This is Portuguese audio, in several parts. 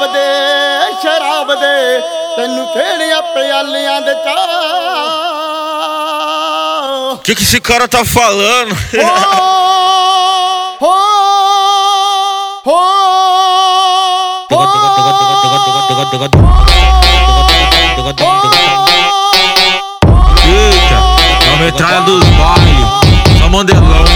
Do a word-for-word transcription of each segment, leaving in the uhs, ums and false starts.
शराब दे शराब दे तैनू खेड़िया प्यालियां दे चा। Que que esse cara tá falando? हो हो Eita, a metralha dos bailes, só mandelão.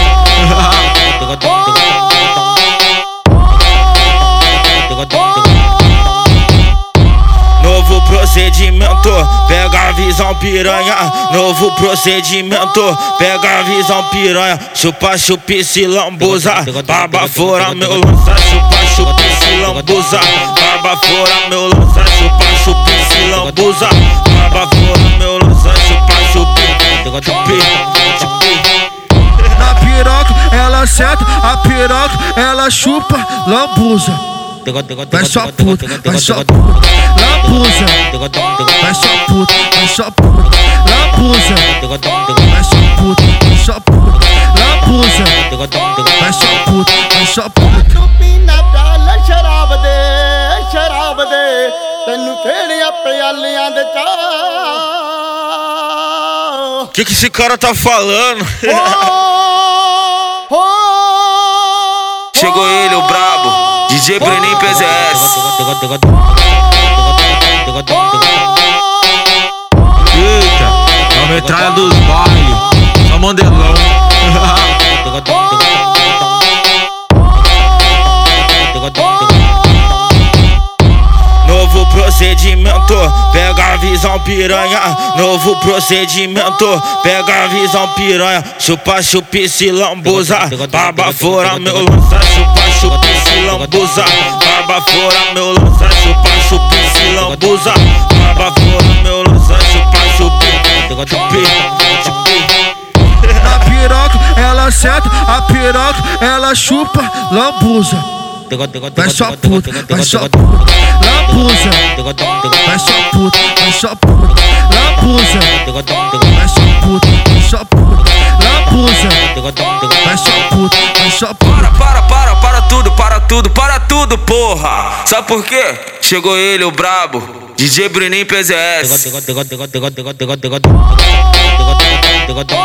Novo procedimento, pega a visão piranha. Novo procedimento, pega a visão piranha. Chupa, chupi, se lambuza, baba fora meu lança. Chupa, chupi, se lambuza, baba fora meu lança. Chupa, chupi, se lambuza, baba fora meu lança. Chupa, chupi, chupi, chupi. Na piroca ela senta, a piroca ela chupa, lambuza. Vai só puta, vai só puta, lambuza. Vai só puta, vai só puta, lambuza. Vai só puta, vai só puta, lambuza. Vai só puta, vai só puta. तू पीना प्याला शराब दे शराब दे तैनू खेड़िया प्यालियां दे चा। Que que esse cara tá falando? हो Chegou ele, o brabo, D J Breninho P Z S. Eita, a metralha dos bailes, só mandelão. Novo procedimento, pega a visão piranha. Novo procedimento, pega a visão piranha. Chupa, chupi, se lambuza, baba fora meu lança. Chupa, chupi, se lambuza, baba fora meu lança. Chupa, chupi, se lambuza, baba fora meu lança. Chupa, chupi, chupi, chupi. Na piroca ela senta, a piroca ela chupa, lambuza. Vai só puta, vai só puta, lambuza. Vai só puta, vai só puta, lambuza. Vai só puta, vai só puta, lambuza. Vai só puta, vai só puta. Para, para, para, para tudo, para tudo, para tudo, porra. Sabe por quê? Chegou ele, o brabo, D J Breninho P Z S.